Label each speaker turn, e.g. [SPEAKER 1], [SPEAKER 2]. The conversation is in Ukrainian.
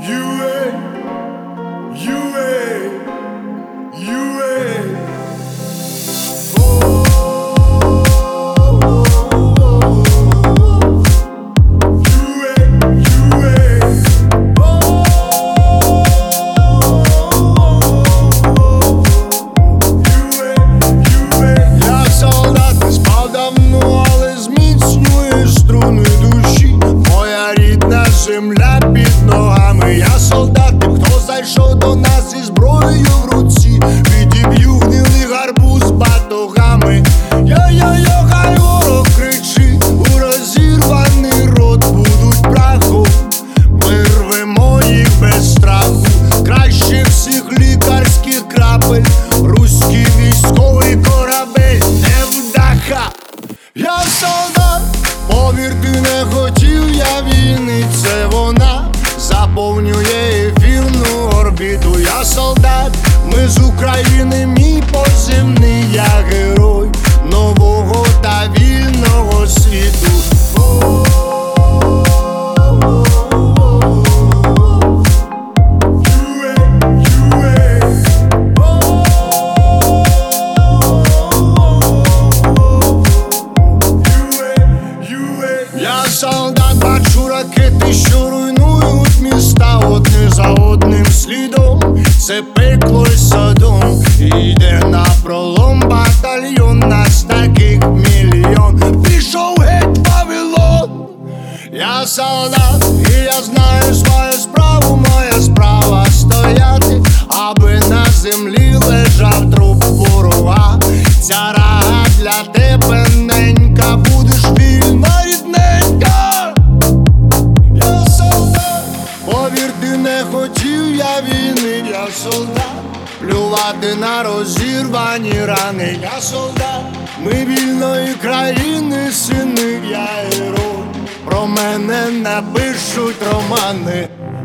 [SPEAKER 1] Земля під ногами, я солдат, тим, хто зайшов до нас із зброєю в руці. Відіб'ю гнилий гарбуз батогами. Йо-йо-йо, хай ворог кричить, у розірваний рот будуть прахом. Ми рвемо їх без страху, краще всіх лікарських крапель. Руський військовий корабель, невдаха. Я солдат, повірте, не хотів я війни, це вона заповнює ефірну орбіту. Я солдат, ми з України, мій позивний, я герой нового та вільного світу. Я солдат, бачу ракети, що руйнують міста одне за одним слідом. Це пекло й Содом, іде на пролом батальйон, нас таких мільйон. Пішов геть Вавилон. Я солдат, і я знаю свою справу, моя справа стояти, аби на землі лежав труп ворога. Ця рага для тебе ненька, будеш вільна, рідненька. Я солдат, повірте, не хотів я війни. Я солдат, плювати на розірвані рани. Я солдат, ми вільної країни, сини, я герой. Про мене напишуть романи.